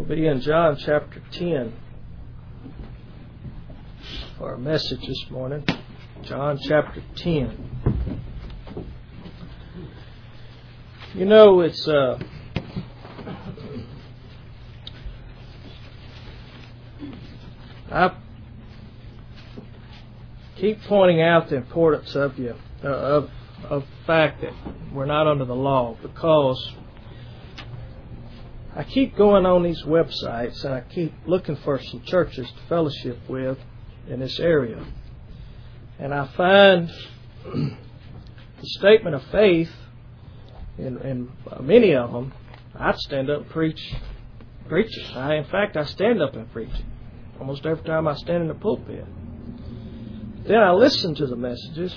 be in John chapter 10 for our message this morning. John chapter 10. You know, it's I keep pointing out the importance of the fact that we're not under the law, because I keep going on these websites and I keep looking for some churches to fellowship with in this area. And I find the statement of faith in many of them. I'd stand up and preach it. In fact, I stand up and preach it almost every time I stand in the pulpit. Then I listen to the messages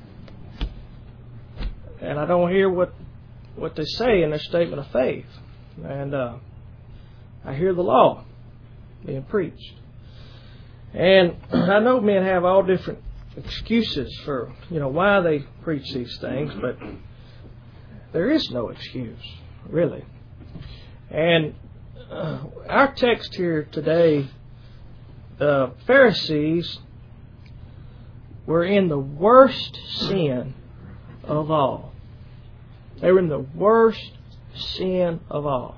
and I don't hear what they say in their statement of faith. And I hear the law being preached. And I know men have all different excuses for, why they preach these things, but there is no excuse, really. And our text here today, the Pharisees were in the worst sin of all. They were in the worst sin of all.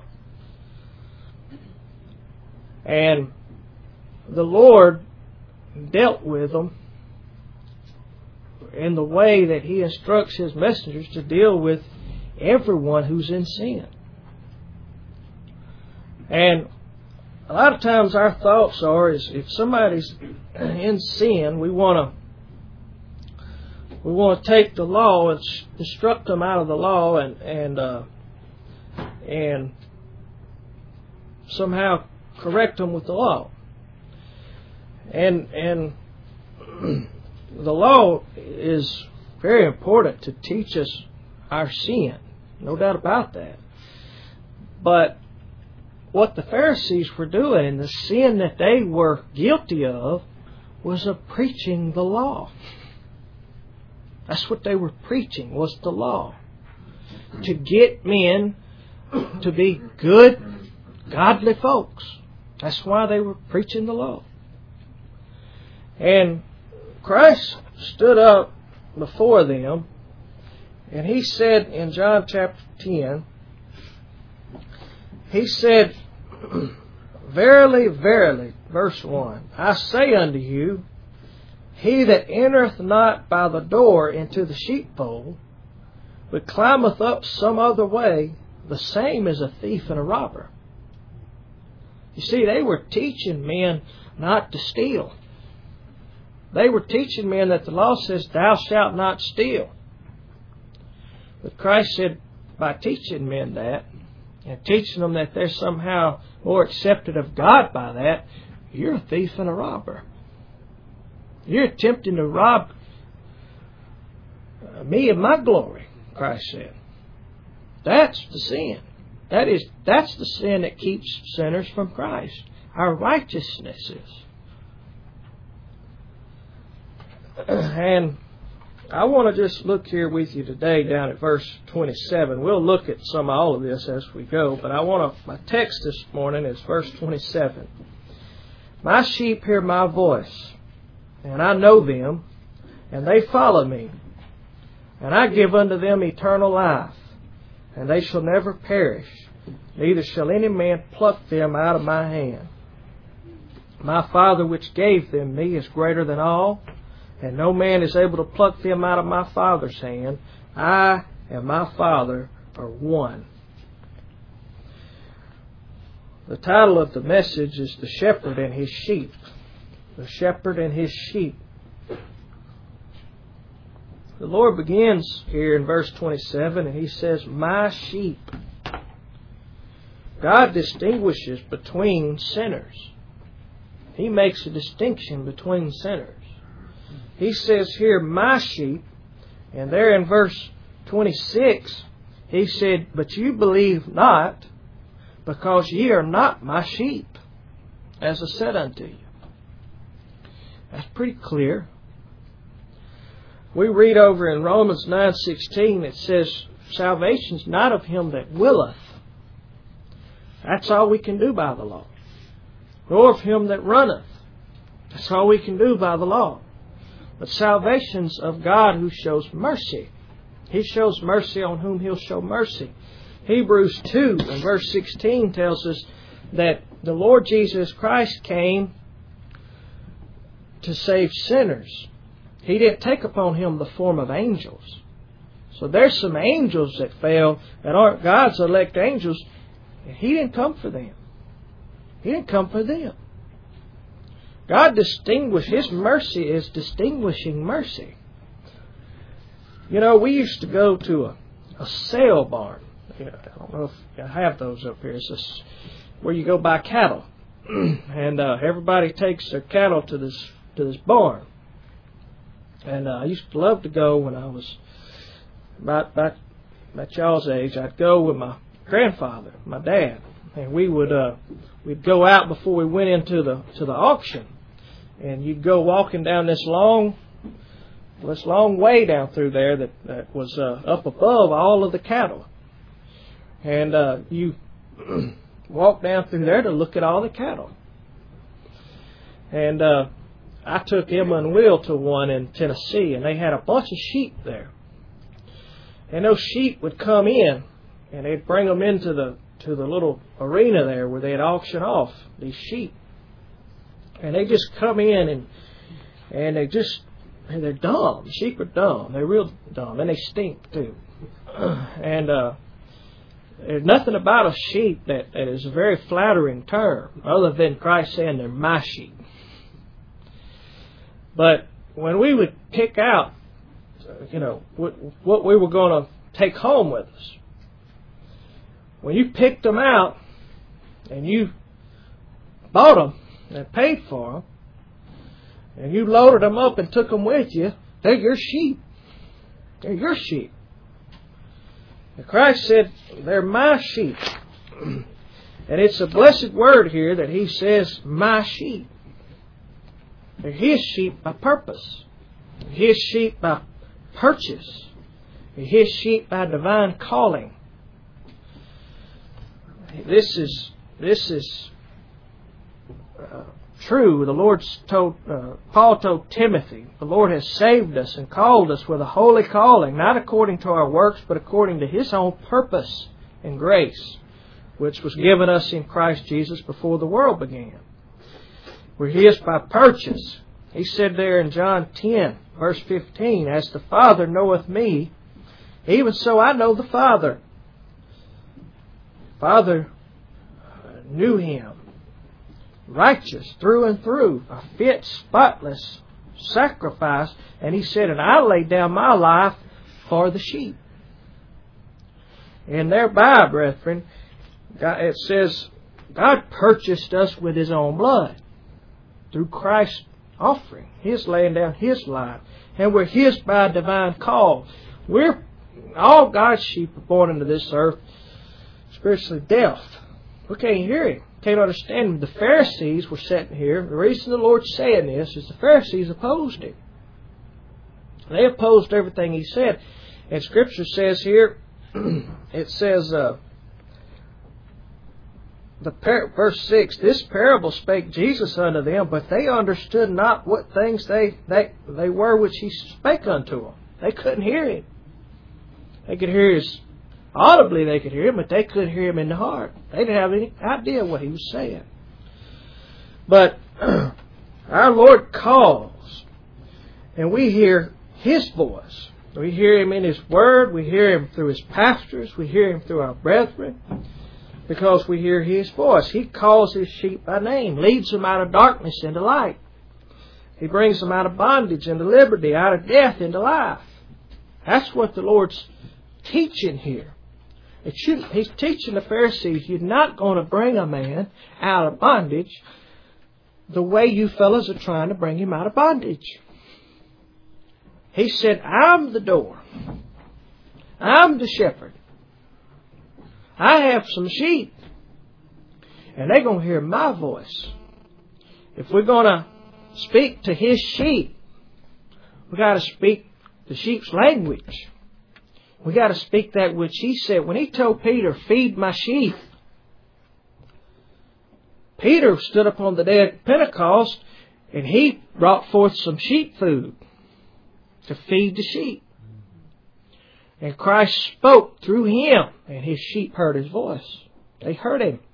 And the Lord dealt with them in the way that He instructs His messengers to deal with everyone who's in sin. And a lot of times our thoughts are, is if somebody's in sin, we want to take the law and instruct them out of the law and somehow correct them with the law. And the law is very important to teach us our sin, no doubt about that. But what the Pharisees were doing, the sin that they were guilty of, was of preaching the law. That's what they were preaching, was the law. To get men to be good, godly folks. That's why they were preaching the law. And Christ stood up before them, and He said in John chapter 10, He said, "Verily, verily," verse 1, "I say unto you, he that entereth not by the door into the sheepfold, but climbeth up some other way, the same is a thief and a robber." You see, they were teaching men not to steal. They were teaching men that the law says, "Thou shalt not steal." But Christ said, by teaching men that, and teaching them that they're somehow more accepted of God by that, you're a thief and a robber. You're attempting to rob me of my glory, Christ said. That's the sin. That's the sin that keeps sinners from Christ. Our righteousness is. And I want to just look here with you today down at verse 27. We'll look at all of this as we go, but my text this morning is verse 27. "My sheep hear my voice, and I know them, and they follow me. And I give unto them eternal life, and they shall never perish, neither shall any man pluck them out of my hand. My Father which gave them me is greater than all, and no man is able to pluck them out of my Father's hand. I and my Father are one." The title of the message is "The Shepherd and His Sheep." The shepherd and his sheep. The Lord begins here in verse 27 and He says, "My sheep." God distinguishes between sinners. He makes a distinction between sinners. He says here, "My sheep," and there in verse 26, He said, "But you believe not, because ye are not my sheep, as I said unto you." That's pretty clear. We read over in Romans 9:16, it says, "Salvation's not of him that willeth, That's all we can do by the law. Nor of him that runneth. That's all we can do by the law. But salvation's of God who shows mercy. He shows mercy on whom He'll show mercy. Hebrews 2 and verse 16 tells us that the Lord Jesus Christ came to save sinners. He didn't take upon Him the form of angels. So there's some angels that fell that aren't God's elect angels, and He didn't come for them. He didn't come for them. God distinguished. His mercy is distinguishing mercy. You know, we used to go to a sale barn. I don't know if I have those up here. It's just where you go buy cattle. And everybody takes their cattle to this barn. And I used to love to go when I was about y'all's age. I'd go with my grandfather, my dad, and we'd go out before we went into the auction. And you'd go walking down this long way down through there that was up above all of the cattle. And you walk down through there to look at all the cattle. And I took Emma and Will to one in Tennessee, and they had a bunch of sheep there. And those sheep would come in, and they'd bring them into the little arena there where they'd auction off these sheep. And they just come in and they're dumb. Sheep are dumb. They're real dumb, and they stink too. And there's nothing about a sheep that is a very flattering term, other than Christ saying they're my sheep. But when we would pick out, what we were going to take home with us, when you picked them out and you bought them and paid for them, and you loaded them up and took them with you, they're your sheep. They're your sheep. And Christ said, they're my sheep. And it's a blessed word here that He says, my sheep. They're His sheep by purpose. They're His sheep by purchase. They're His sheep by divine calling. This is true. The Lord's told Paul told Timothy, the Lord has saved us and called us with a holy calling, not according to our works, but according to His own purpose and grace, which was given us in Christ Jesus before the world began. We're His by purchase. He said there in John 10, verse 15, as the Father knoweth me, even so I know the Father. Father knew Him, righteous through and through, a fit, spotless sacrifice. And He said, and I lay down my life for the sheep. And thereby, brethren, it says, God purchased us with His own blood through Christ's offering, His laying down His life. And we're His by divine call. We're all God's sheep are born into this earth spiritually deaf. We can't hear Him. Can't understand Him. The Pharisees were sitting here. The reason the Lord's saying this is the Pharisees opposed Him. They opposed everything He said. And Scripture says here, it says, verse 6, this parable spake Jesus unto them, but they understood not what things they were which He spake unto them. They couldn't hear Him. They could hear His audibly, they could hear Him, but they couldn't hear Him in the heart. They didn't have any idea what He was saying. But our Lord calls, and we hear His voice. We hear Him in His Word. We hear Him through His pastors. We hear Him through our brethren, because we hear His voice. He calls His sheep by name, leads them out of darkness into light. He brings them out of bondage into liberty, out of death into life. That's what the Lord's teaching here. He's teaching the Pharisees, you're not going to bring a man out of bondage the way you fellas are trying to bring him out of bondage. He said, I'm the door. I'm the shepherd. I have some sheep, and they're going to hear my voice. If we're going to speak to His sheep, we got to speak the sheep's language. We got to speak that which He said. When He told Peter, feed my sheep, Peter stood up on the day of Pentecost, and he brought forth some sheep food to feed the sheep. And Christ spoke through him, and his sheep heard his voice. They heard him.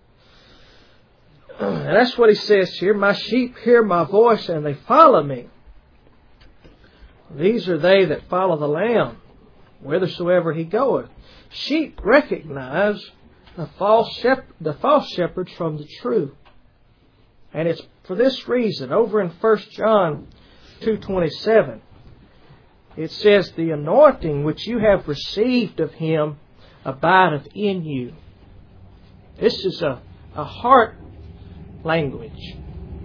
And that's what he says here. My sheep hear my voice, and they follow me. These are they that follow the Lamb, whithersoever he goeth. Sheep recognize the false shepherds from the true. And it's for this reason, over in 1 John 2:27, it says, the anointing which you have received of him abideth in you. This is a heart language.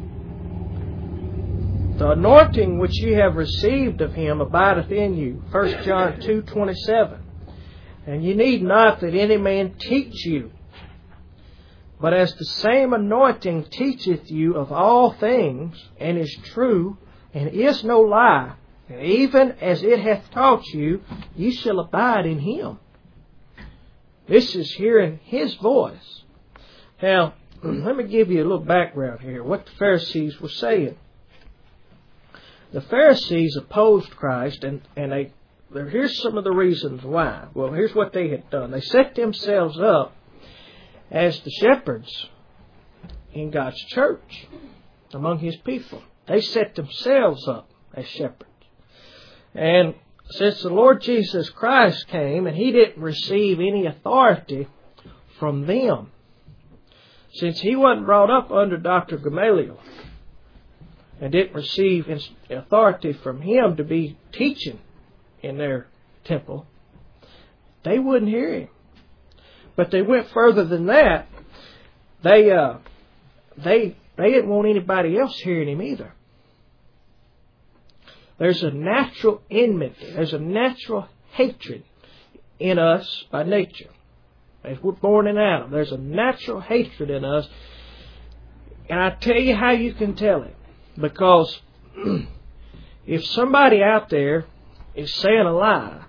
The anointing which you have received of him abideth in you. 1 John 2:27. And you need not that any man teach you, but as the same anointing teacheth you of all things, and is true, and is no lie, and even as it hath taught you, ye shall abide in him. This is hearing his voice. Now, let me give you a little background here, what the Pharisees were saying. The Pharisees opposed Christ, and here's some of the reasons why. Well, here's what they had done. They set themselves up as the shepherds in God's church, among his people. They set themselves up as shepherds. And since the Lord Jesus Christ came, and he didn't receive any authority from them, since he wasn't brought up under Dr. Gamaliel, and didn't receive authority from him to be teaching in their temple, they wouldn't hear him. But they went further than that. They didn't want anybody else hearing him either. There's a natural enmity. There's a natural hatred in us by nature. As we're born in Adam, there's a natural hatred in us. And I tell you how you can tell it. Because if somebody out there is saying a lie,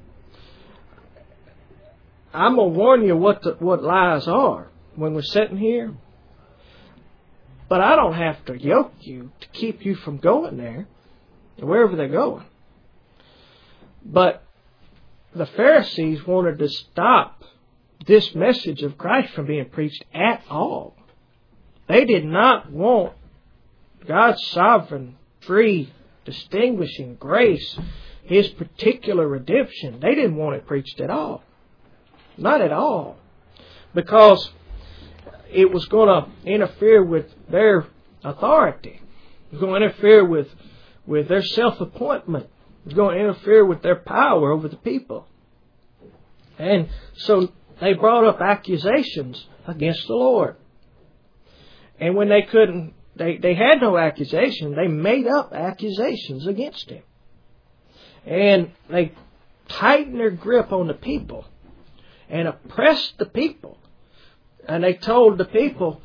I'm going to warn you what lies are when we're sitting here. But I don't have to yoke you to keep you from going there, wherever they're going. But the Pharisees wanted to stop this message of Christ from being preached at all. They did not want God's sovereign, free, distinguishing grace, his particular redemption. They didn't want it preached at all. Not at all. Because it was going to interfere with their authority. It was going to interfere with their self-appointment. It was going to interfere with their power over the people. And so they brought up accusations against the Lord. And when they couldn't, they had no accusation, they made up accusations against him. And they tightened their grip on the people and oppressed the people. And they told the people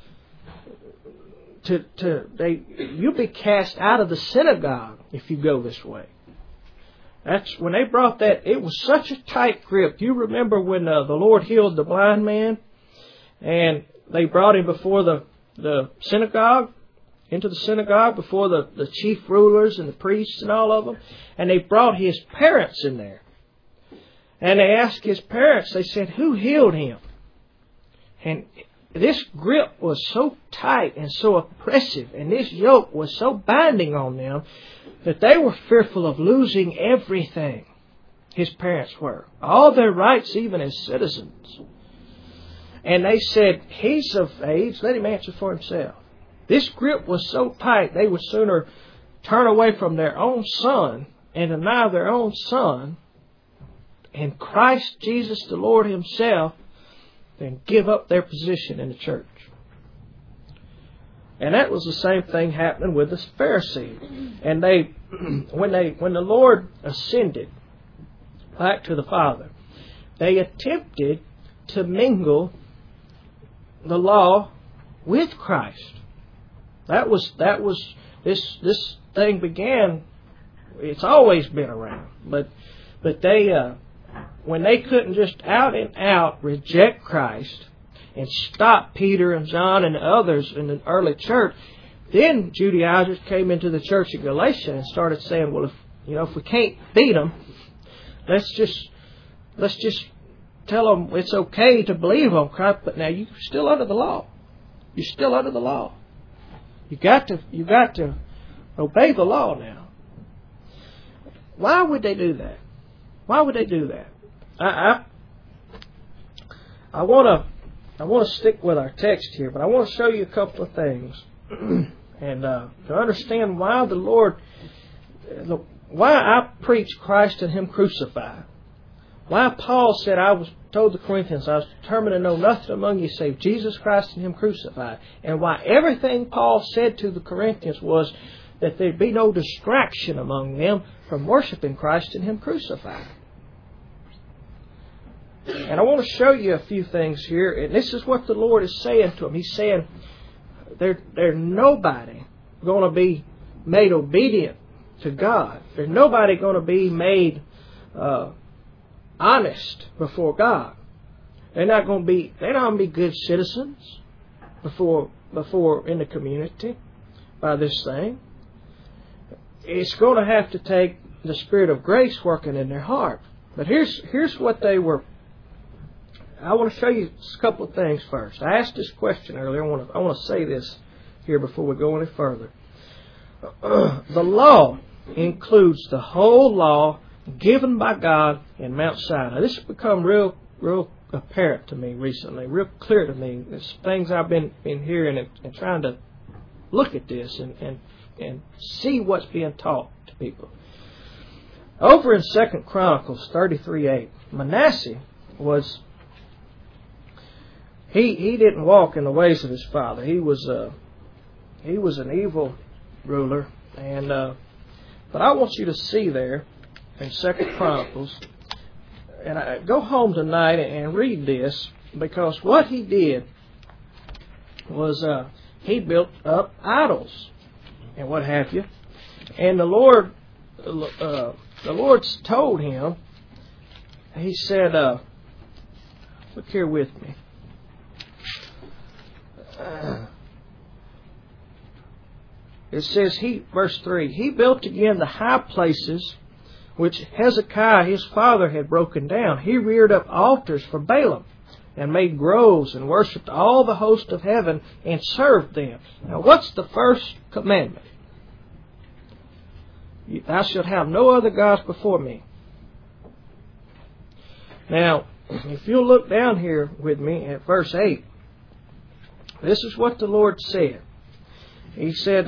you'll be cast out of the synagogue if you go this way. That's when they brought that. It was such a tight grip. You remember when the Lord healed the blind man, and they brought him before the synagogue, into the synagogue before the chief rulers and the priests and all of them, and they brought his parents in there. And they asked his parents, they said, who healed him? And this grip was so tight and so oppressive, and this yoke was so binding on them, that they were fearful of losing everything. His parents were. All their rights, even as citizens. And they said, he's of age, let him answer for himself. This grip was so tight, they would sooner turn away from their own son and deny their own son and Christ Jesus the Lord himself than give up their position in the church. And that was the same thing happening with the Pharisees. And when the Lord ascended back to the Father, they attempted to mingle the law with Christ. That was this thing began. It's always been around, but they when they couldn't just out and out reject Christ and stopped Peter and John and others in the early church, then Judaizers came into the church of Galatia and started saying, well, if we can't beat them, let's just tell them it's okay to believe on Christ, but now you're still under the law. You're still under the law. You got to obey the law now. Why would they do that? Why would they do that? I want to stick with our text here, but I want to show you a couple of things, and to understand why the Lord, why I preach Christ and Him crucified. Why Paul said, told the Corinthians, I was determined to know nothing among you save Jesus Christ and Him crucified. And why everything Paul said to the Corinthians was that there'd be no distraction among them from worshiping Christ and Him crucified. And I want to show you a few things here. And this is what the Lord is saying to them. He's saying, there's nobody going to be made obedient to God. There's nobody going to be made honest before God. They're not going to be good citizens before in the community by this thing. It's going to have to take the Spirit of grace working in their heart. But here's what they were. I want to show you a couple of things first. I asked this question earlier. I want to say this here before we go any further. The law includes the whole law given by God in Mount Sinai. This has become real apparent to me recently, real clear to me. It's things I've been hearing and trying to look at this and see what's being taught to people. Over in 2 Chronicles 33:8, Manasseh was he didn't walk in the ways of his father. He was an evil ruler, and but I want you to see there in 2 Chronicles, and I go home tonight and read this, because what he did was he built up idols and what have you, and the Lord told him. He said, "Look here with me." It says, verse 3, he built again the high places which Hezekiah his father had broken down. He reared up altars for Baalim and made groves and worshipped all the host of heaven and served them. Now, what's the first commandment? Thou shalt have no other gods before me. Now, if you'll look down here with me at verse 8, this is what the Lord said. He said,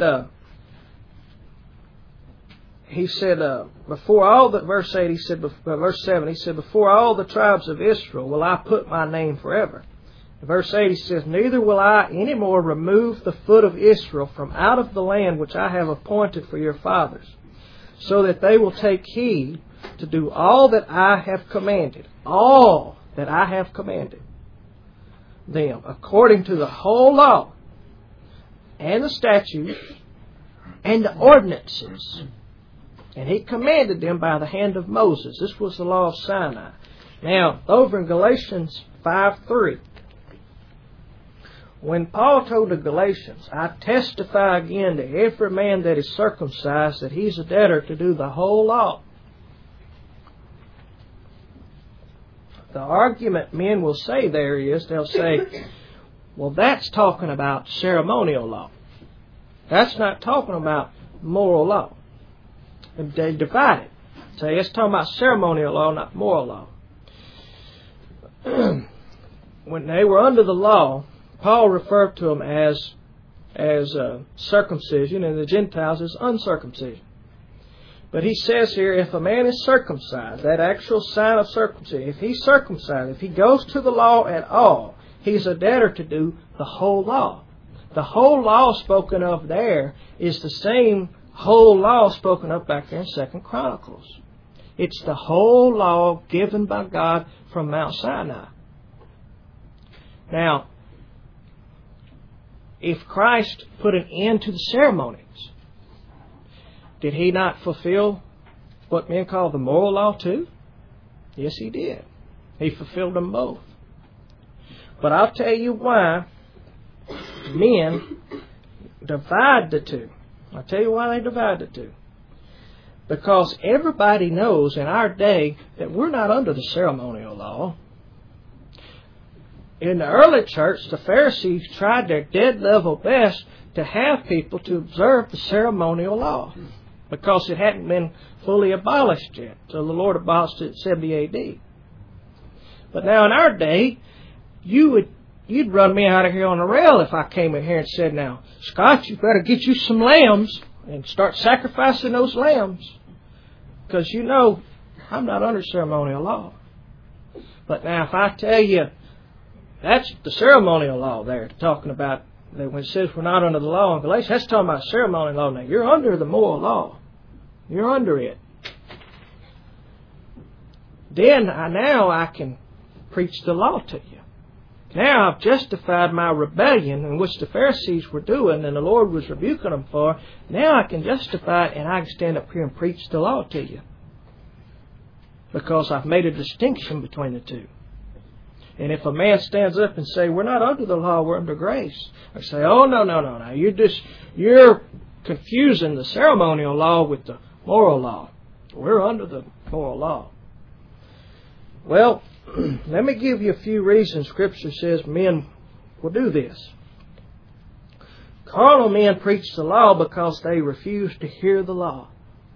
before all the, verse 8, verse 7, he said, before all the tribes of Israel will I put my name forever. In verse 8 he says, neither will I any more remove the foot of Israel from out of the land which I have appointed for your fathers, so that they will take heed to do all that I have commanded. All that I have commanded them, according to the whole law, and the statutes, and the ordinances. And he commanded them by the hand of Moses. This was the law of Sinai. Now, over in Galatians 5:3, when Paul told the Galatians, I testify again to every man that is circumcised that he's a debtor to do the whole law. The argument men will say there is, they'll say, well, that's talking about ceremonial law. That's not talking about moral law. And they divide it. Say, it's talking about ceremonial law, not moral law. When they were under the law, Paul referred to them as circumcision, and the Gentiles as uncircumcision. But he says here, if a man is circumcised, that actual sign of circumcision, if he's circumcised, if he goes to the law at all, he's a debtor to do the whole law. The whole law spoken of there is the same whole law spoken of back there in 2 Chronicles. It's the whole law given by God from Mount Sinai. Now, if Christ put an end to the ceremonies, did he not fulfill what men call the moral law too? Yes, he did. He fulfilled them both. But I'll tell you why men divide the two. I'll tell you why they divide the two. Because everybody knows in our day that we're not under the ceremonial law. In the early church, the Pharisees tried their dead level best to have people to observe the ceremonial law, because it hadn't been fully abolished yet. So the Lord abolished it in 70 A.D. But now in our day, you'd run me out of here on a rail if I came in here and said, now, Scott, you better get you some lambs and start sacrificing those lambs, because you know I'm not under ceremonial law. But now if I tell you, that's the ceremonial law there, talking about that when it says we're not under the law in Galatians, that's talking about ceremonial law. Now, you're under the moral law. You're under it. Then now I can preach the law to you. Now I've justified my rebellion, in which the Pharisees were doing and the Lord was rebuking them for. Now I can justify it, and I can stand up here and preach the law to you, because I've made a distinction between the two. And if a man stands up and say, we're not under the law, we're under grace, I say, oh, no. You're confusing the ceremonial law with the moral law. We're under the moral law. Well, let me give you a few reasons Scripture says men will do this. Carnal men preach the law because they refuse to hear the law.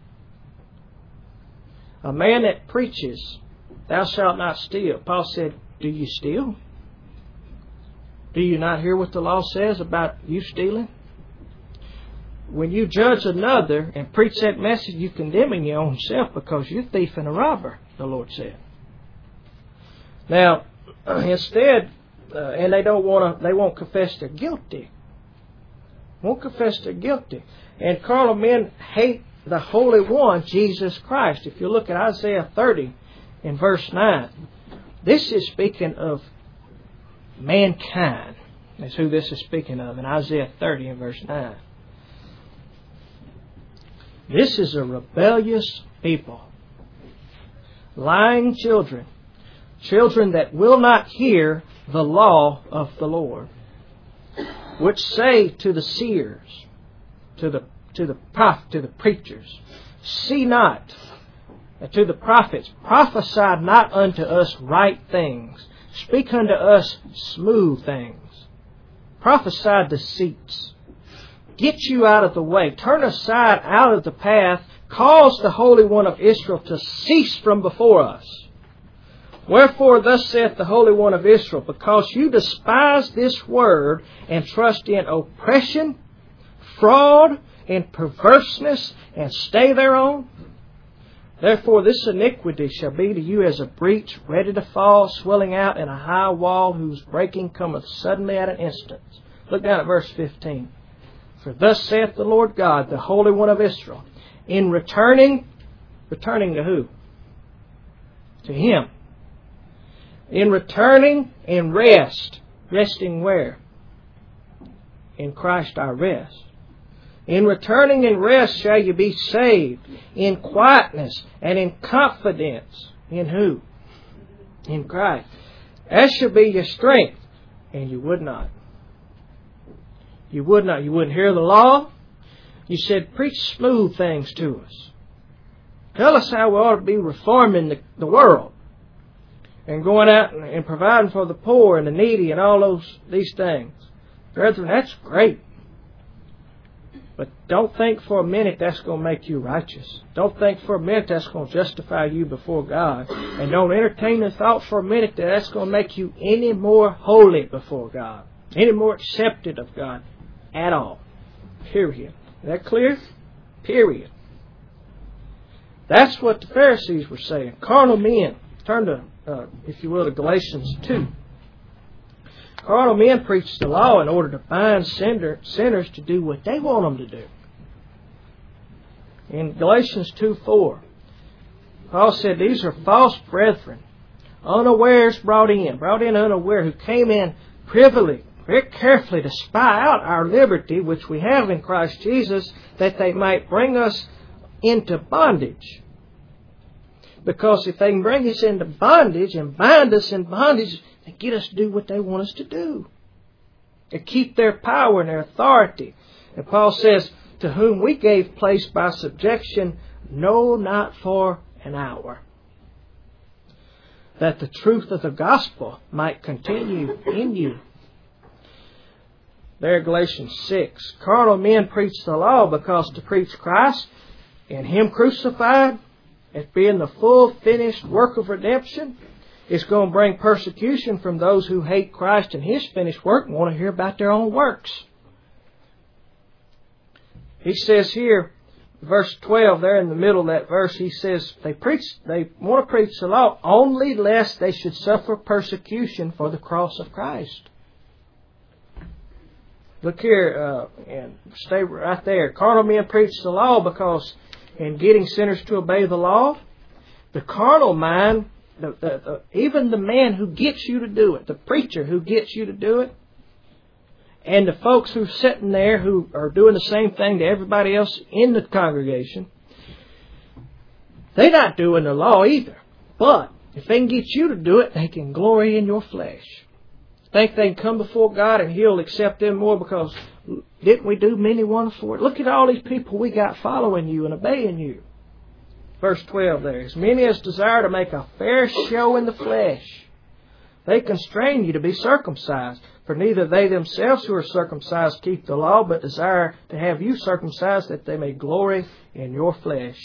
A man that preaches, thou shalt not steal. Paul said, do you steal? Do you not hear what the law says about you stealing? When you judge another and preach that message, you're condemning your own self, because you're a thief and a robber, the Lord said. Now, instead, and they won't confess they're guilty. Won't confess they're guilty. And carnal men hate the Holy One, Jesus Christ. If you look at Isaiah 30 in verse 9, this is speaking of mankind. That's who this is speaking of in Isaiah 30 in verse 9. This is a rebellious people. Lying children. Children that will not hear the law of the Lord. Which say to the seers, to the preachers, see not. And to the prophets, prophesy not unto us right things. Speak unto us smooth things. Prophesy deceits. Get you out of the way. Turn aside out of the path. Cause the Holy One of Israel to cease from before us. Wherefore thus saith the Holy One of Israel, because you despise this word and trust in oppression, fraud, and perverseness, and stay thereon, therefore this iniquity shall be to you as a breach ready to fall, swelling out in a high wall, whose breaking cometh suddenly at an instant. Look down at verse 15. For thus saith the Lord God, the Holy One of Israel, in returning to who? To Him. In returning and rest. Resting where? In Christ our rest. In returning and rest shall you be saved, in quietness and in confidence. In who? In Christ. That shall be your strength. And you would not. You would not. You wouldn't hear the law. You said, preach smooth things to us. Tell us how we ought to be reforming the world. And going out and providing for the poor and the needy and all these things. Brethren, that's great. But don't think for a minute that's going to make you righteous. Don't think for a minute that's going to justify you before God. And don't entertain the thought for a minute that that's going to make you any more holy before God. Any more accepted of God at all. Period. Is that clear? Period. That's what the Pharisees were saying. Carnal men. Turn to, if you will, to Galatians 2. Carnal men preach the law in order to bind sinners to do what they want them to do. In Galatians 2:4, Paul said, these are false brethren, unawares brought in unaware, who came in privily, very carefully to spy out our liberty, which we have in Christ Jesus, that they might bring us into bondage. Because if they can bring us into bondage and bind us in bondage, They get us to do what they want us to do. They keep their power and their authority. And Paul says, to whom we gave place by subjection, no, not for an hour, that the truth of the gospel might continue in you. There, Galatians 6. Carnal men preach the law because to preach Christ and Him crucified as being the full finished work of redemption is going to bring persecution from those who hate Christ and His finished work and want to hear about their own works. He says here, verse 12, there in the middle of that verse, he says they want to preach the law only lest they should suffer persecution for the cross of Christ. Look here, and stay right there. Carnal men preach the law because in getting sinners to obey the law, the carnal mind, even the man who gets you to do it, the preacher who gets you to do it, and the folks who are sitting there who are doing the same thing to everybody else in the congregation, they're not doing the law either. But if they can get you to do it, they can glory in your flesh. Think they can come before God and He'll accept them more because didn't we do many wonderful works? Look at all these people we got following you and obeying you. Verse 12 there. As many as desire to make a fair show in the flesh, they constrain you to be circumcised. For neither they themselves who are circumcised keep the law, but desire to have you circumcised that they may glory in your flesh.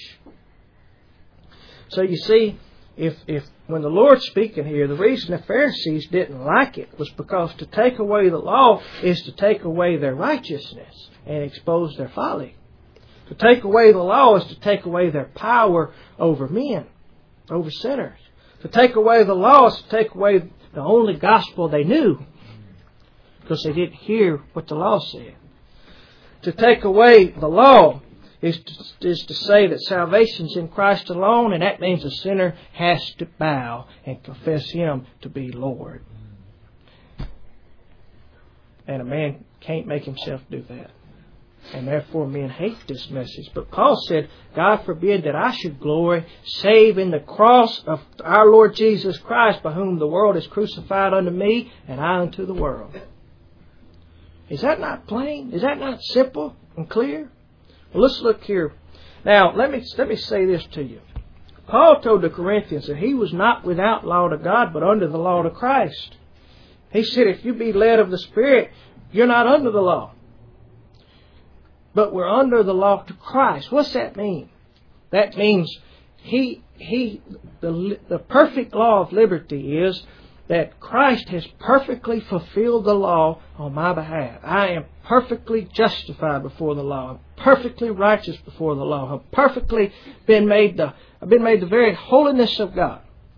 So you see, if when the Lord's speaking here, the reason the Pharisees didn't like it was because to take away the law is to take away their righteousness and expose their folly. To take away the law is to take away their power over men, over sinners. To take away the law is to take away the only gospel they knew, because they didn't hear what the law said. To take away the law is to say that salvation is in Christ alone, and that means a sinner has to bow and confess Him to be Lord. And a man can't make himself do that. And therefore men hate this message. But Paul said, God forbid that I should glory save in the cross of our Lord Jesus Christ, by whom the world is crucified unto me, and I unto the world. Is that not plain? Is that not simple and clear? Well, let's look here. Now, let me say this to you. Paul told the Corinthians that he was not without law to God, but under the law to Christ. He said, if you be led of the Spirit, you're not under the law. But we're under the law to Christ. What's that mean? That means the perfect law of liberty is that Christ has perfectly fulfilled the law on my behalf. I am perfectly justified before the law. I'm perfectly righteous before the law. I've perfectly been made the very holiness of God.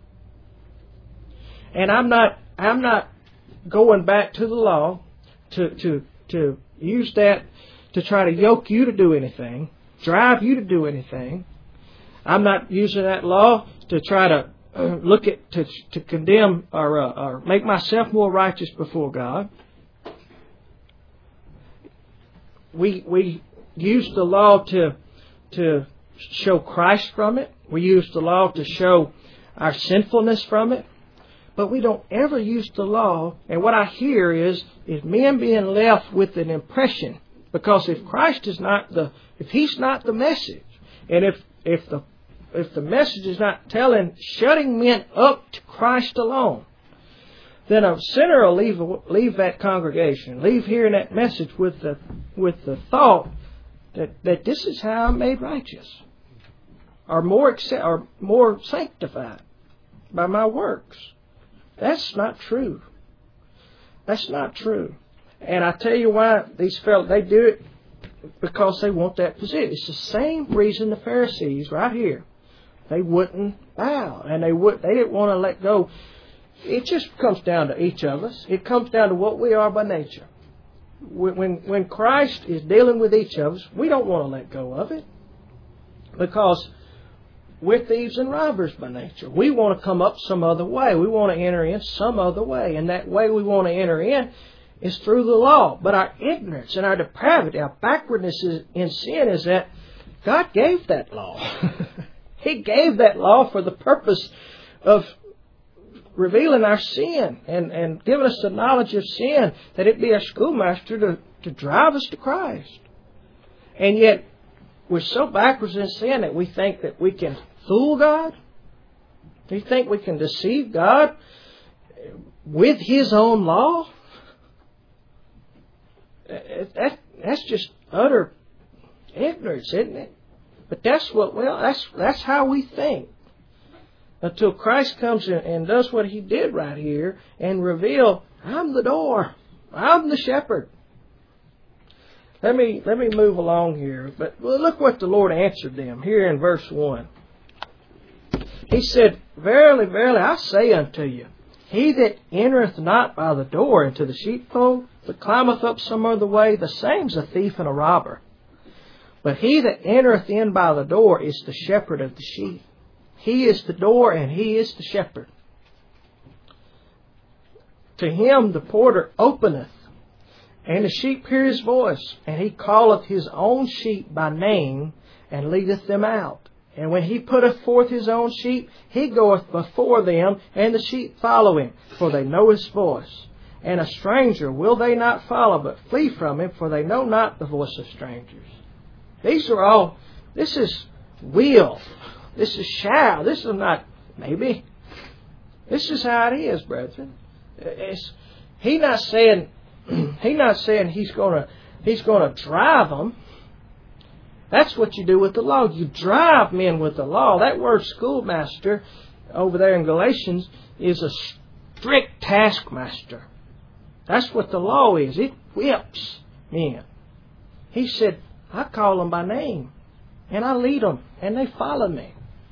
And I'm not going back to the law to use that to try to yoke you to do anything, drive you to do anything. I'm not using that law to try to to condemn or make myself more righteous before God. We use the law to show Christ from it. We use the law to show our sinfulness from it. But we don't ever use the law. And what I hear is men being left with an impression. Because if Christ is if He's not the message, and if the message is not shutting men up to Christ alone, then a sinner will leave that congregation, leave hearing that message with the thought that this is how I'm made righteous, or more sanctified by my works. That's not true. That's not true. And I tell you why these fellows, they do it because they want that position. It's the same reason the Pharisees right here, they wouldn't bow, and they didn't want to let go. It just comes down to each of us. It comes down to what we are by nature. When Christ is dealing with each of us, we don't want to let go of it, because we're thieves and robbers by nature. We want to come up some other way. We want to enter in some other way, and that way we want to enter in is through the law. But our ignorance and our depravity, our backwardness in sin is that God gave that law. He gave that law for the purpose of revealing our sin and giving us the knowledge of sin, that it be our schoolmaster to drive us to Christ. And yet, we're so backwards in sin that we think that we can fool God. We think we can deceive God with His own law. That's just utter ignorance, isn't it? But that's how we think. Until Christ comes in and does what He did right here and reveal, I'm the door. I'm the shepherd. Let me move along here. But look what the Lord answered them here in verse 1. He said, Verily, verily, I say unto you, he that entereth not by the door into the sheepfold, but climbeth up some other way, the same's a thief and a robber. But he that entereth in by the door is the shepherd of the sheep. He is the door and He is the shepherd. To him the porter openeth, and the sheep hear His voice, and He calleth His own sheep by name, and leadeth them out. And when He putteth forth His own sheep, He goeth before them, and the sheep follow Him, for they know His voice. And a stranger will they not follow, but flee from him, for they know not the voice of strangers. This is will. This is shall. This is not maybe. This is how it is, brethren. He's not saying He's gonna drive them. That's what you do with the law. You drive men with the law. That word schoolmaster over there in Galatians is a strict taskmaster. That's what the law is. It whips men. He said, I call them by name, and I lead them, and they follow me.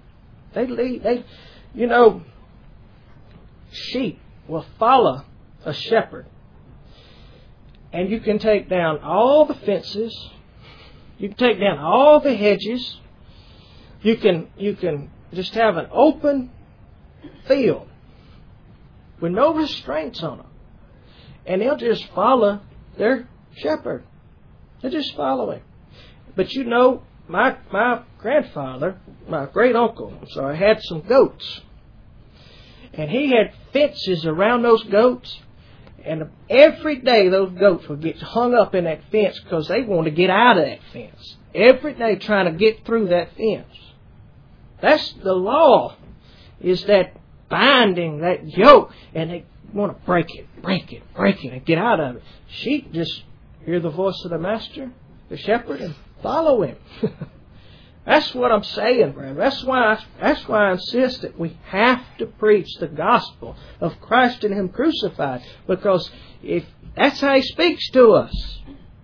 Sheep will follow a shepherd. And you can take down all the fences. You can take down all the hedges. You can just have an open field with no restraints on them. And they'll just follow their shepherd. They'll just follow him. But my grandfather, my great uncle, had some goats. And he had fences around those goats. And every day those goats would get hung up in that fence because they wanted to get out of that fence. Every day trying to get through that fence. That's the law, is that binding, that yoke. And they want to break it, and get out of it. Sheep just hear the voice of the master, the shepherd, and follow him. That's what I'm saying, brother. That's why I insist that we have to preach the gospel of Christ and Him crucified, because if that's how He speaks to us,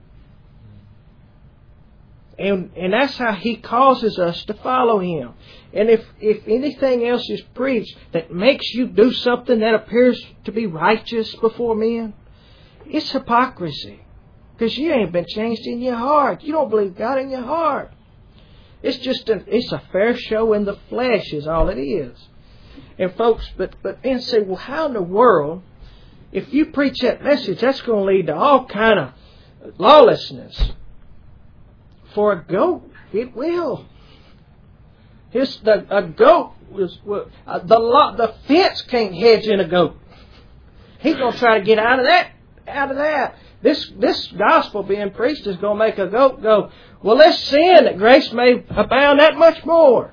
and that's how He causes us to follow Him. And if anything else is preached that makes you do something that appears to be righteous before men, it's hypocrisy, because you ain't been changed in your heart. You don't believe God in your heart. It's just it's a fair show in the flesh is all it is. And folks, but then say, well, how in the world, if you preach that message, that's going to lead to all kind of lawlessness. For a goat, it will. A goat the fence can't hedge in a goat. He's going to try to get out of that. This gospel being preached is going to make a goat go, well, let's sin that grace may abound that much more.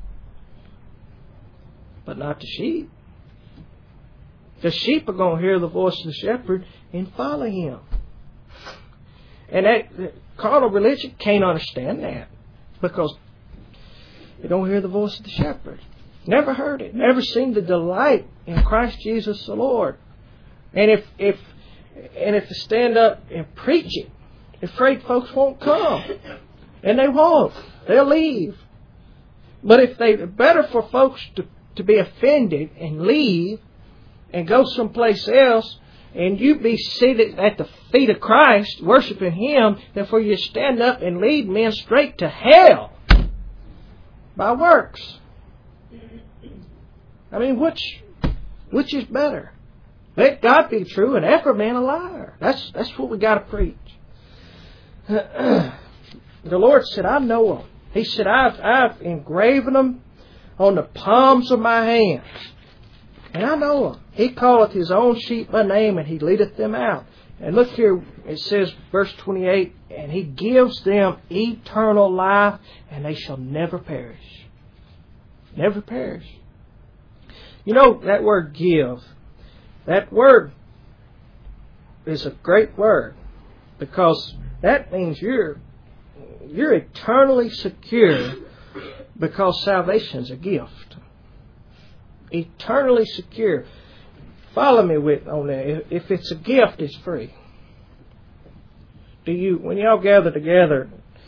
But not the sheep. The sheep are going to hear the voice of the shepherd and follow him. And that carnal religion can't understand that, because they don't hear the voice of the shepherd. Never heard it. Never seen the delight in Christ Jesus the Lord. And if they stand up and preach it, afraid folks won't come. And they won't. They'll leave. But if they better for folks to be offended and leave and go someplace else, and you be seated at the feet of Christ, worshiping Him, than for you to stand up and lead men straight to hell by works. I mean, which is better? Let God be true and every man a liar. That's what we got to preach. The Lord said, I know them. He said, I've engraven them on the palms of my hands. And I know him. He calleth his own sheep by name, and he leadeth them out. And look here, it says, verse 28, and he gives them eternal life, and they shall never perish. Never perish. You know, that word give, that word is a great word, because that means you're eternally secure, because salvation is a gift. Eternally secure. Follow me on that. If it's a gift, it's free. When y'all gather together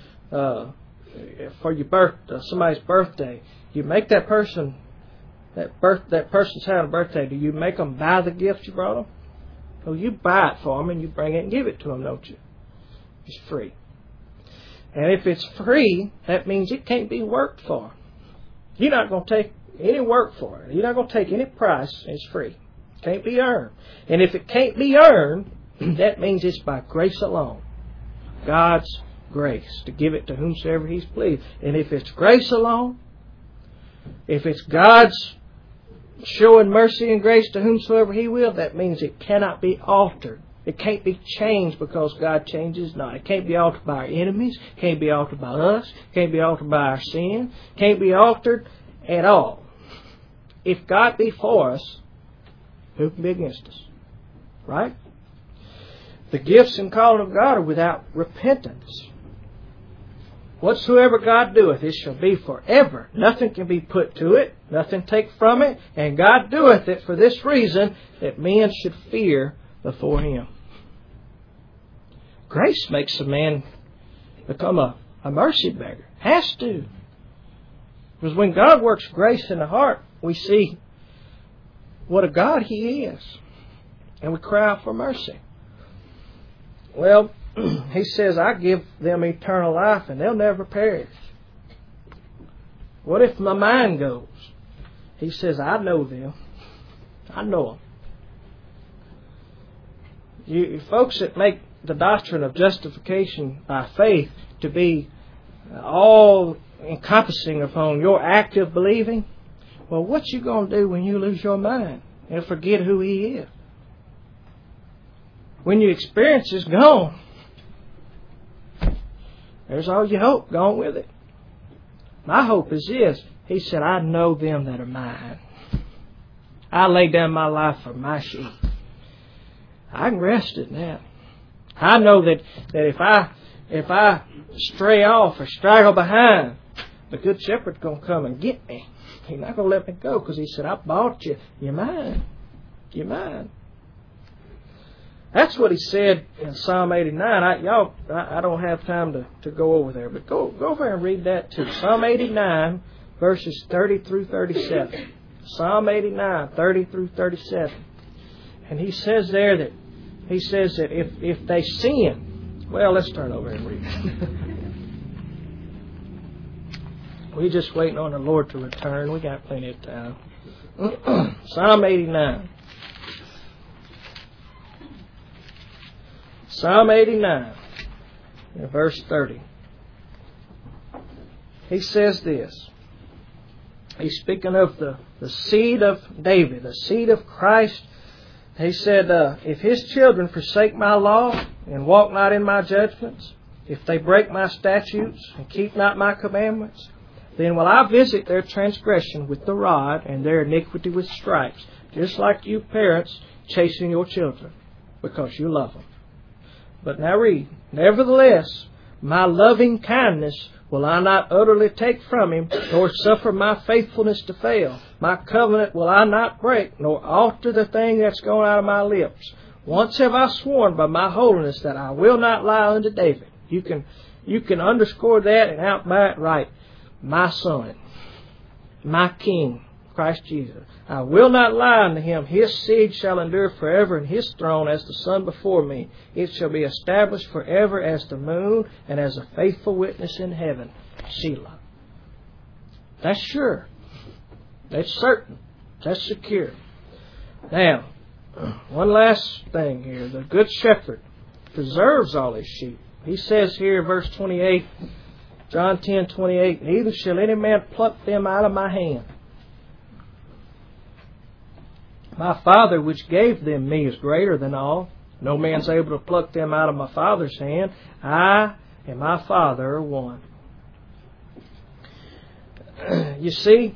for your somebody's birthday, you make that person's having a birthday. Do you make them buy the gift you brought them? Well, you buy it for them and you bring it and give it to them, don't you? It's free. And if it's free, that means it can't be worked for. You're not going to take any work for it. You're not going to take any price. It's free. It can't be earned. And if it can't be earned, that means it's by grace alone. God's grace, to give it to whomsoever He's pleased. And if it's grace alone, if it's God's showing mercy and grace to whomsoever He will, that means it cannot be altered. It can't be changed, because God changes not. It can't be altered by our enemies. It can't be altered by us. It can't be altered by our sin. It can't be altered at all. If God be for us, who can be against us? Right? The gifts and calling of God are without repentance. Whatsoever God doeth, it shall be forever. Nothing can be put to it, nothing take from it, and God doeth it for this reason, that men should fear before Him. Grace makes a man become a mercy beggar. Has to. Because when God works grace in the heart, we see what a God He is. And we cry out for mercy. Well, He says, I give them eternal life and they'll never perish. What if my mind goes? He says, I know them. I know them. You folks that make the doctrine of justification by faith to be all encompassing upon your active believing, well, what you going to do when you lose your mind and forget who He is? When your experience is gone, there's all your hope gone with it. My hope is this. He said, I know them that are mine. I lay down my life for my sheep. I can rest in that. I know that if I stray off or straggle behind, the good shepherd's going to come and get me. He's not going to let me go, because He said, I bought you. You're mine. You're mine. That's what He said in Psalm 89. I don't have time to go over there, but go over and read that too. Psalm 89, verses 30 through 37. Psalm 89, 30 through 37. And He says there that if they sin, well, let's turn over and read. We're just waiting on the Lord to return. We got plenty of time. Psalm 89. Psalm 89, verse 30. He says this. He's speaking of the seed of David, the seed of Christ. He said, if His children forsake my law and walk not in my judgments, if they break my statutes and keep not my commandments, then will I visit their transgression with the rod and their iniquity with stripes, just like you parents chasing your children, because you love them. But now read, nevertheless, my loving kindness will I not utterly take from him, nor suffer my faithfulness to fail. My covenant will I not break, nor alter the thing that's gone out of my lips. Once have I sworn by my holiness that I will not lie unto David. You can underscore that and outbuy it right. My son, my king, Christ Jesus. I will not lie unto him. His seed shall endure forever, and his throne as the sun before me. It shall be established forever as the moon, and as a faithful witness in heaven. Selah. That's sure. That's certain. That's secure. Now, one last thing here. The good shepherd preserves all his sheep. He says here, verse 28, John 10:28, neither shall any man pluck them out of my hand. My Father which gave them me is greater than all. No man's able to pluck them out of my Father's hand. I and my Father are one. You see,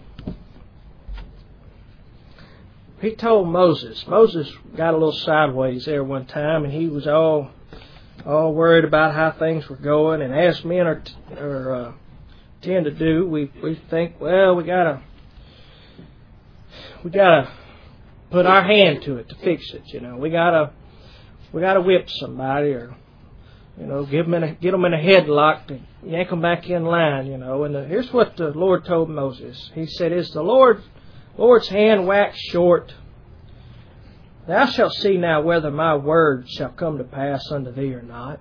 he told Moses. Moses got a little sideways there one time, and he was all worried about how things were going. And as men tend to do, we think, well, we gotta put our hand to it to fix it. We gotta whip somebody, or get them in a headlock to yank them back in line. And here's what the Lord told Moses. He said, "Is the Lord's hand waxed short? Thou shalt see now whether my word shall come to pass unto thee or not."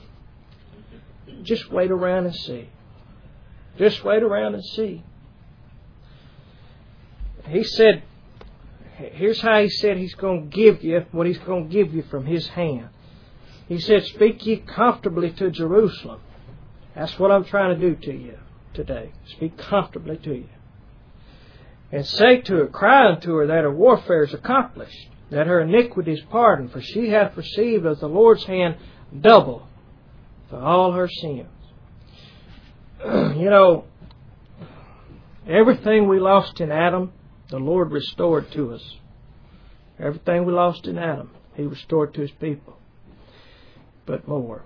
Just wait around and see. Just wait around and see. He said, here's how he said he's going to give you what he's going to give you from his hand. He said, "Speak ye comfortably to Jerusalem." That's what I'm trying to do to you today. Speak comfortably to you. "And say to her, cry unto her that her warfare is accomplished, that her iniquity is pardoned, for she hath received of the Lord's hand double for all her sins." Everything we lost in Adam, the Lord restored to us. Everything we lost in Adam, He restored to His people. But more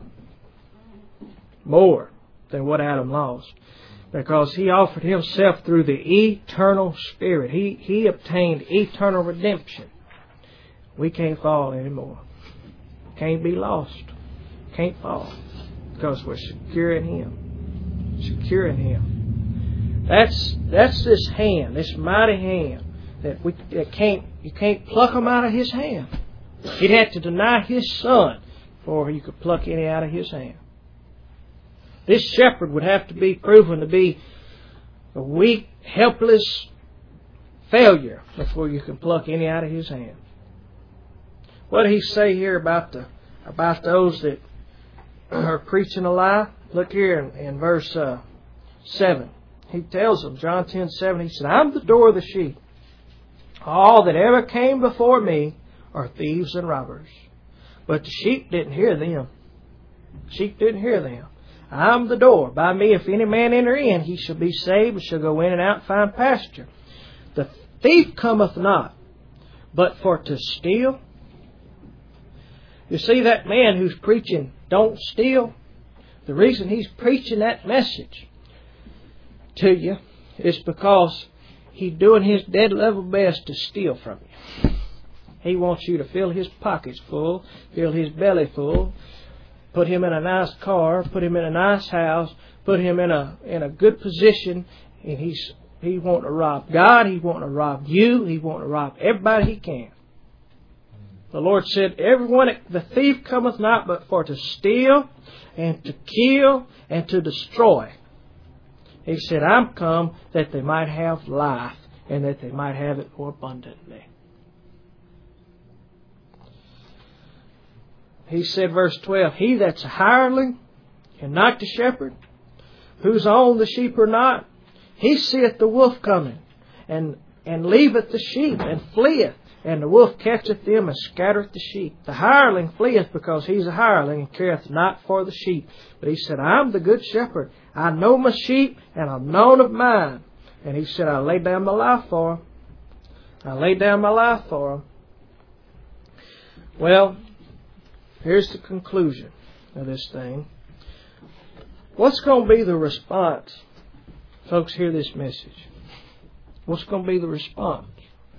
than what Adam lost. Because He offered Himself through the eternal Spirit. He obtained eternal redemption. We can't fall anymore. Can't be lost. Can't fall. Because we're secure in Him. Secure in Him. That's this hand, this mighty hand that you can't pluck Him out of His hand. He'd have to deny His Son before you could pluck any out of His hand. This shepherd would have to be proven to be a weak, helpless failure before you can pluck any out of His hand. What did He say here about those that are preaching a lie? Look here in verse 7. He tells them, John 10:7, He said, "I'm the door of the sheep. All that ever came before me are thieves and robbers. But the sheep didn't hear them." Sheep didn't hear them. "I'm the door. By me, if any man enter in, he shall be saved, and shall go in and out and find pasture. The thief cometh not, but for to steal." You see, that man who's preaching, "Don't steal," the reason he's preaching that message to you is because he's doing his dead level best to steal from you. He wants you to fill his pockets full, fill his belly full, put him in a nice car, put him in a nice house, put him in a good position, and he want to rob God, he want to rob you, he want to rob everybody he can. The Lord said, the thief cometh not but for to steal and to kill and to destroy. He said, "I'm come that they might have life and that they might have it more abundantly." He said, verse 12, "He that's a hireling and not the shepherd, whose own the sheep are not, he seeth the wolf coming, and leaveth the sheep, and fleeth, and the wolf catcheth them, and scattereth the sheep. The hireling fleeth because he's a hireling, and careth not for the sheep. But he said, I'm the good shepherd. I know my sheep, and I'm known of mine." And he said, "I lay down my life for them. I lay down my life for them." Well, here's the conclusion of this thing. What's going to be the response? Folks, hear this message. What's going to be the response?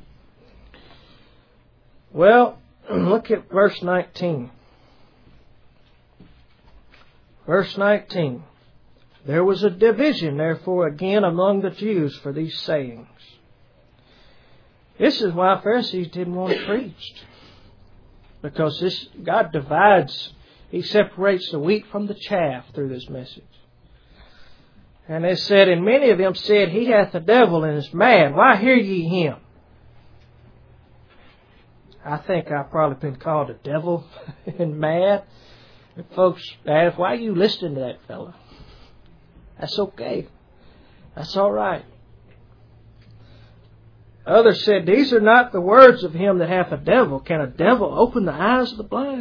Well, look at verse 19. Verse 19. "There was a division, therefore, again among the Jews for these sayings." This is why Pharisees didn't want it preached. Because God divides, He separates the wheat from the chaff through this message. And they said, and many of them said, "He hath a devil and is mad. Why hear ye him?" I think I've probably been called a devil and mad. And folks ask, "Why are you listening to that fella?" That's okay. That's all right. Others said, These are not the words of him that hath a devil. Can a devil open the eyes of the blind?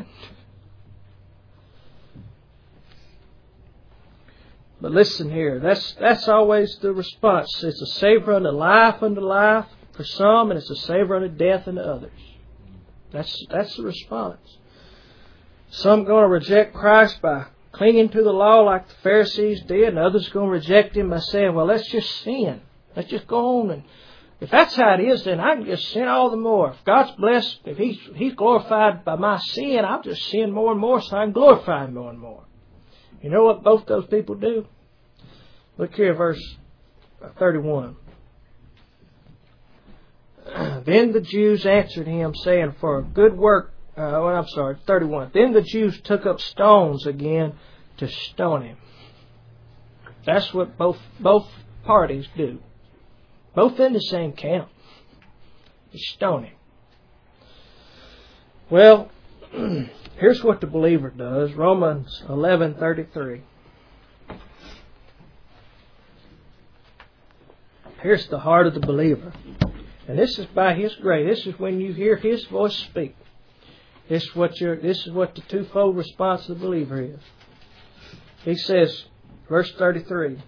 But listen here, that's always the response. It's a savor unto life for some, and it's a savor unto death unto others. That's the response. Some going to reject Christ by clinging to the law like the Pharisees did, and others going to reject Him by saying, well, let's just sin. Let's just go on, and if that's how it is, then I can just sin all the more. If God's blessed, if He's glorified by my sin, I'll just sin more and more so I can glorify Him more and more. You know what both those people do? Look here, verse 31. Then the Jews answered him, saying, For a good work, 31. Then the Jews took up stones again to stone him. That's what both parties do. Both in the same camp. They stone him. Well, here's what the believer does. Romans 11:33. Here's the heart of the believer. And this is by His grace. This is when you hear His voice speak. This is what the twofold response of the believer is. He says, verse 33,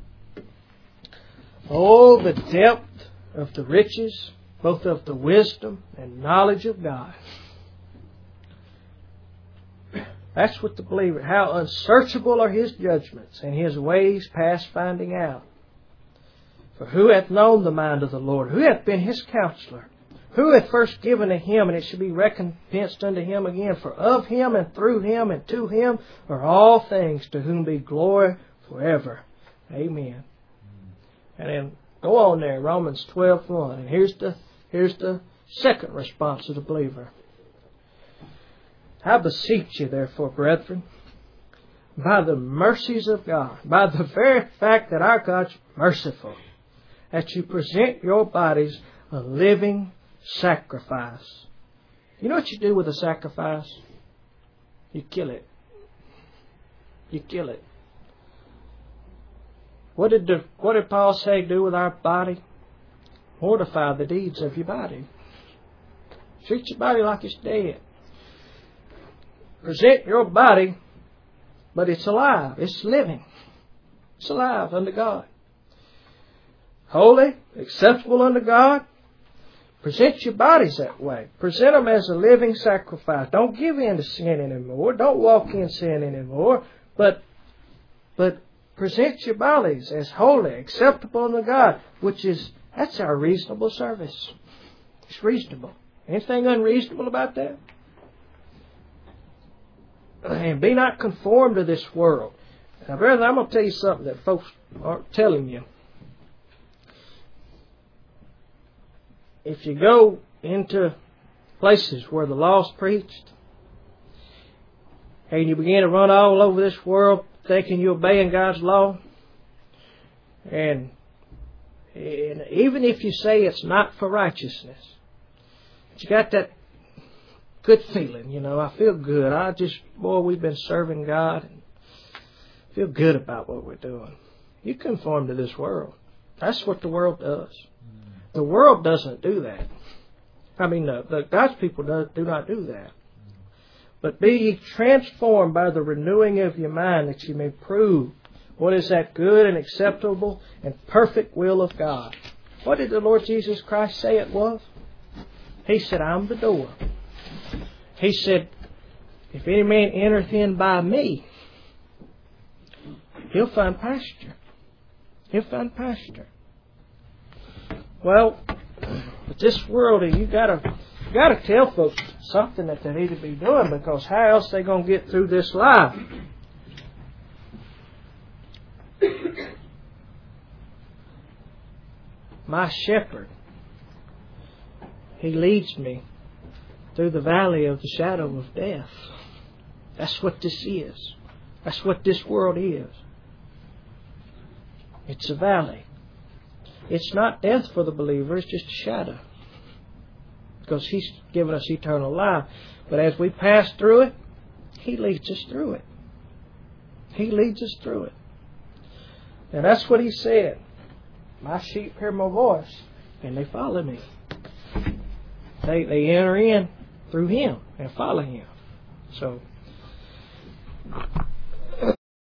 Oh, the depth of the riches, both of the wisdom and knowledge of God. That's what the believer, how unsearchable are His judgments and His ways past finding out. For who hath known the mind of the Lord? Who hath been His counselor? Who hath first given to Him, and it shall be recompensed unto Him again? For of Him, and through Him, and to Him are all things, to whom be glory forever. Amen. And then go on there, Romans 12:1. And here's the second response of the believer. I beseech you, therefore, brethren, by the mercies of God, by the very fact that our God's merciful, that you present your bodies a living sacrifice. You know what you do with a sacrifice? You kill it. You kill it. What did Paul say do with our body? Mortify the deeds of your body. Treat your body like it's dead. Present your body, but it's alive. It's living. It's alive unto God. Holy, acceptable unto God. Present your bodies that way. Present them as a living sacrifice. Don't give in to sin anymore. Don't walk in sin anymore. But present your bodies as holy, acceptable unto God, that's our reasonable service. It's reasonable. Anything unreasonable about that? And be not conformed to this world. Now, brethren, I'm going to tell you something that folks aren't telling you. If you go into places where the law's preached, and you begin to run all over this world thinking you're obeying God's law, and even if you say it's not for righteousness, but you got that good feeling, I feel good. We've been serving God and feel good about what we're doing. You conform to this world. That's what the world does. The world doesn't do that. The God's people do not do that. But be ye transformed by the renewing of your mind, that you may prove what is that good and acceptable and perfect will of God. What did the Lord Jesus Christ say it was? He said, I'm the door. He said, if any man entereth in by me, he'll find pasture. He'll find pasture. Well, but this world, you gotta tell folks something that they need to be doing, because how else are they going to get through this life? My shepherd, He leads me through the valley of the shadow of death. That's what this is. That's what this world is. It's a valley. It's not death for the believer, it's just a shadow. Because He's given us eternal life. But as we pass through it, He leads us through it. He leads us through it. And that's what He said. My sheep hear my voice, and they follow me. They enter in through Him and follow Him. So